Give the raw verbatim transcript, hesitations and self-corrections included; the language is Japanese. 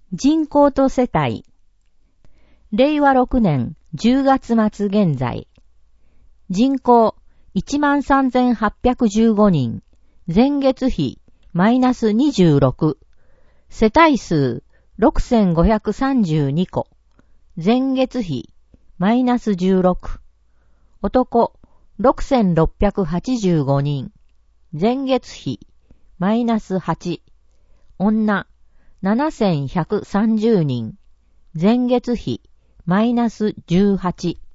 人口と世帯。れいわろくねんじゅうがつ末現在。人口 いちまんさんぜんはっぴゃくじゅうご 人。前月比マイナスにじゅうろく。世帯数ろくせんごひゃくさんじゅうにこ。前月比マイナスじゅうろく。男ろくせんろっぴゃくはちじゅうごにん。前月比マイナスはち。女ななせんひゃくさんじゅうにん。前月比マイナスじゅうはち。